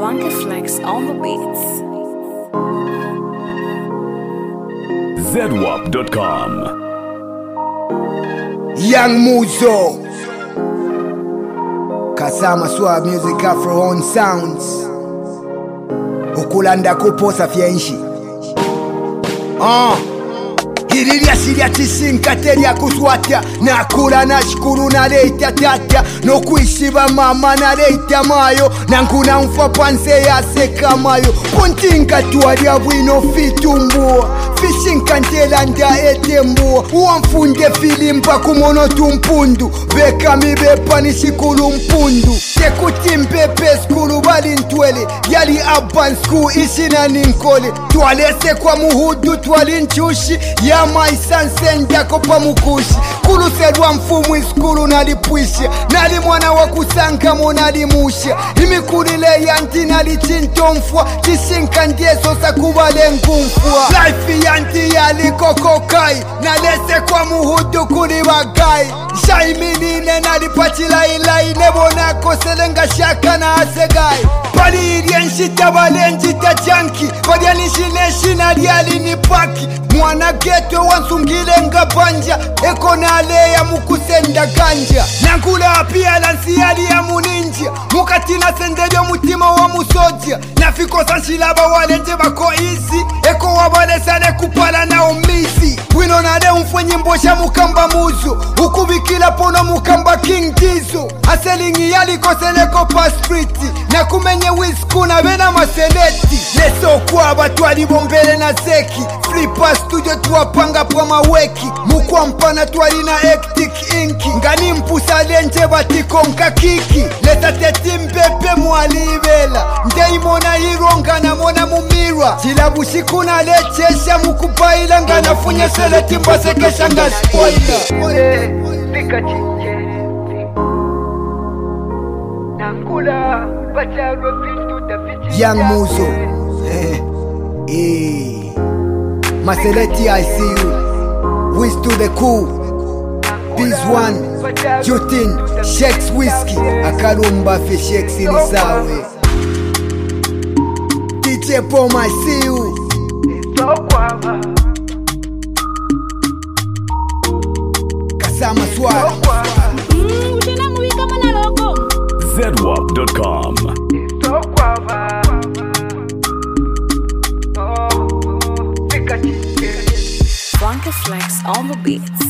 Funky Flex on the beats. ZWAP.com. Young Muzo Kasama Swab Music Afro on Sounds Ukulanda kuposa fyenshi Hiriria siria tisinka teria kuswata Nakula na shikuru na leita tata No kuishiba mama na leita mayo Nanguna mfapanse ya seka mayo Puntinga tuwaria wino fitumbua Fishinka ntela nda etembua Uamfunde filimpa kumono tumpundu Beka mibepa ni shikulu mpundu Tekuti mpepe skulu bali ntwele Yali aban sku ishina ninkole Tualese kwa muhudu tuali nchushi Ya maisanse ndako pa mukushi Kulu serwa mfumu iskulu nalipwisha Nali mwana wa kusanka monali musha Imikulile yanti nali chintomfwa Chishinka ndieso sakubale ngumfwa Life yanti yali kokokai Nalese kwa muhudu kuli wagai Shaiminine nali pachilailai Nebona koselenga shaka na asegai Pali irienshita balenjita janki Padianishineshi nali alini paki Mwana getwe wansungile nga banja Eko na aleya mukusenda ganja Nangula pia lansi yali ya muninja Mukatina sendejo mutima wa musoja Nafiko sanshilaba walenje bako isi Eko wabale sale kupala na omisi Wino nade umfwenye mbosha mukamba muzo Ukubikila pono mukamba king jizo Aselingi yali koseleko pa streeti Na kumenye wiskuna vena maseleti Leso kwa batu alibombele na zeki Flipper studio tuwapanga kwa maweki Mukwa mpana tuwalina hectic inki Ngani mpusa lenje batikonka kiki Leta teti mpepe mwalivela Ndeimona hironga na mona mumirwa Chilabu shikuna lechesha mukubaila Ngana funye seleti mbasekesha nga spoiler Pika chinje Nangula Bacharwa vitu tafichi Young Muzo Maseleti I see you Wish to the cool Biz one Jutin Shakes whiskey Akarumba fi shakes in sawe DJ Pom I see you Kasama Swab ZWAP.com. Funky Flex on the beats.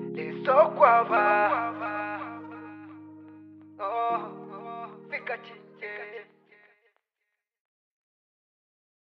Pika chinje